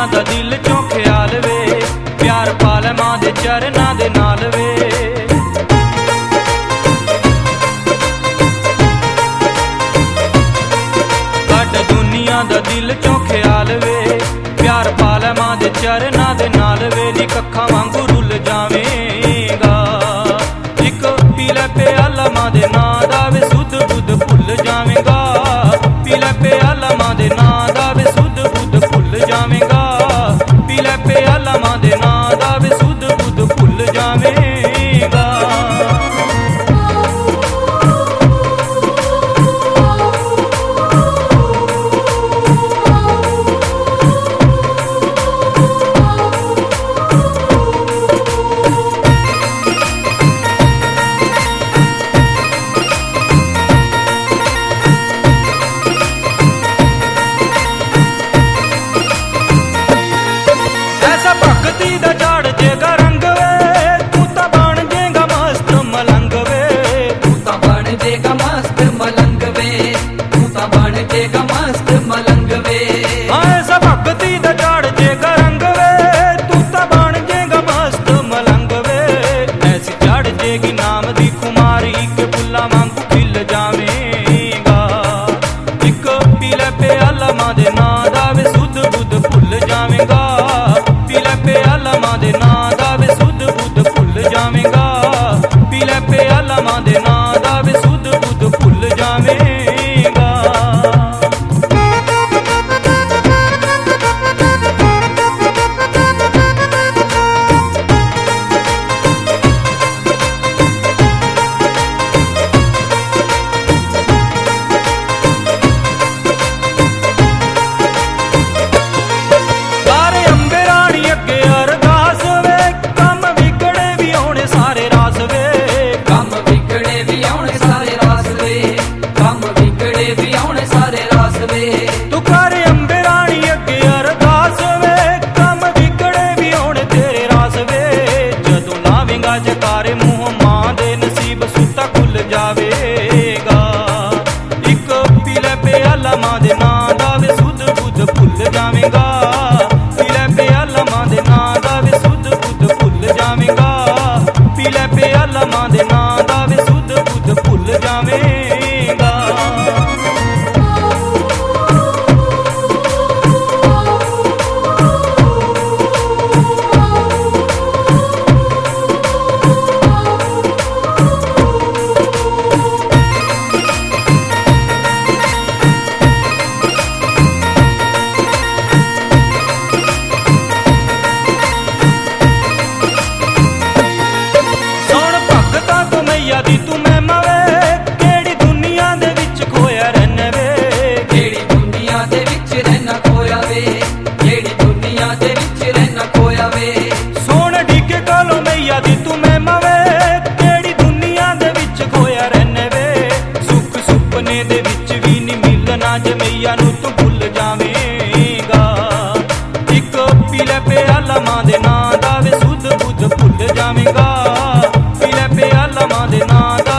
दुनिया दा दिल चों ख्याल वे, प्यार पाले मां दे चरना दे नाल वे। साडे दुनिया दा दिल चों ख्याल वे, प्यार पाले मां दे चरना दे नाल वे। नी कक्खां वांगू रुल जावेगा, इक पीले प्याला मां दे नां दा वे, सुध बुध भुल जावेगा। पीले प्याला मां दे नां दा वे, सुध बुध भुल जावेगा। पीले प्याला मां दे नां दा वे, सुध बुध भुल जावेगा। भगती दा झाड़ जेगा रंग वे, तू तां बन जेगा मस्त मलंग वे। तू तां बन जेगा मस्त मलंग वे, तू तां बन जेगा मस्त मलंग वे। ऐसा भगती दा झाड़ जेगा रंग वे, तू तां बन जेगा मस्त मलंग वे। ऐसी झाड़ जेगी नाम दी कुमारी, के फुल्ला वांगू खिल जावेगा। इक पीले प्याला मां दे नां दा वे, सुध बुध भुल जावेगा। पीले प्याला मां दे नां दा वे, सुध बुध भुल जावेगा। पीले प्याला मां दे नां दा वे, सुध बुध भुल जावेगा। तू कर अंबे रानी अगे अरदास वे, कम बिगड़े भी होने तेरे रास वे। जदों लावेंगा जकारे मुंह मां दे, नसीब सुता खुल जावेगा। इक पीले प्याला मां दे नां दा वे, सुध बुध भुल जावेगा। पीले प्याला मां दे नां दा वे, सुध बुध भुल जावेगा। पीले प्याला मां दे नां दा वे, सुध बुध भुल जावेगा। दी तू महिमा वे, केड़ी दुनिया दे विच खोया रहना वे। केड़ी दुनिया दे विच रहना खोया वे, केड़ी दुनिया दे विच रहना खोया वे। सोन डिगे कोलों मैया दी तू महिमा वे, केड़ी दुनिया दे विच खोया रहना वे। सुख सुपने दे विच भी नी मिलना, जे मैया नू तू भुल जावेगा। इक पीले प्याला मां दे नां दा वे, सुध बुध भुल जावेगा। पीले प्याला मां दे नां दा